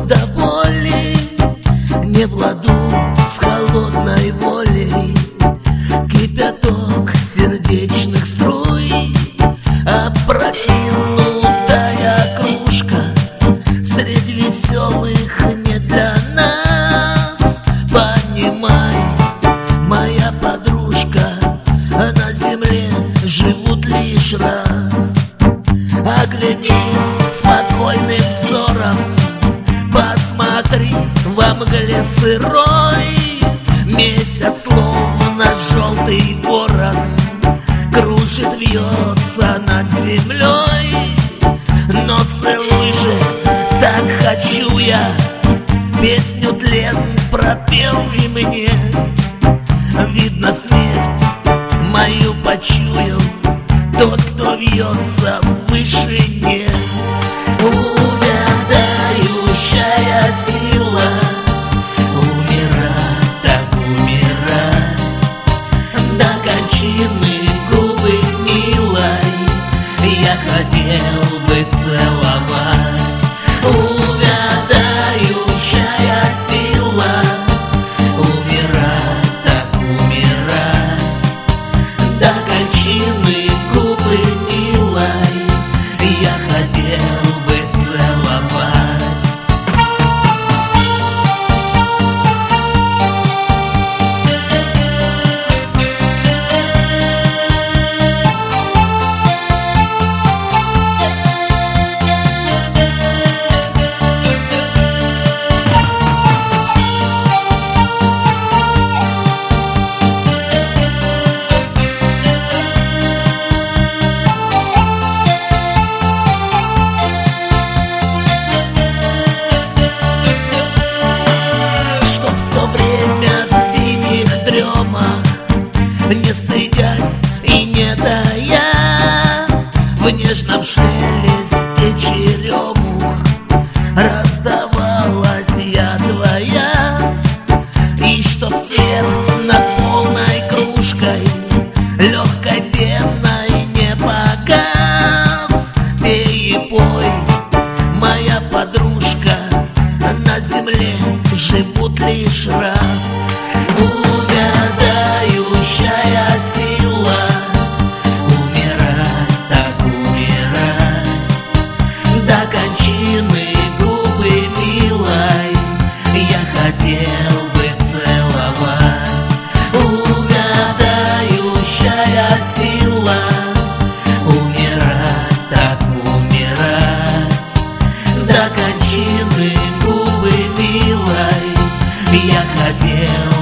до боли, не в ладу с холодной волей. Кипяток сердечных струй, опрокинутая кружка средь веселых не для нас. Понимай, моя подружка, на земле живут лишь раз. Оглянись спокойным взором, посмотри во мгле сырой. Месяц, словно желтый ворон, кружит, вьется над землей. Но целуй же, так хочу я, песню тлен пропел и мне. Видно, смерть мою почуял тот, кто вьется в вышине. Увядающая сила, умирать так умирать, до кончины губы милой я хотел бы целовать. Увядающая сила, умирать так умирать, до кончины губы милой я хотел бы целовать. Не стыдясь и не тая, в нежном шелесте черемух раздавалась я твоя. И чтоб свет над полной кружкой легкой пеной не погас, пей и пой, моя подружка, на земле живут лишь раз. Увядающая сила, умирать так умирать, до кончины губы милой я хотел бы целовать. Увядающая сила, умирать так умирать, до кончины губы милой я хотел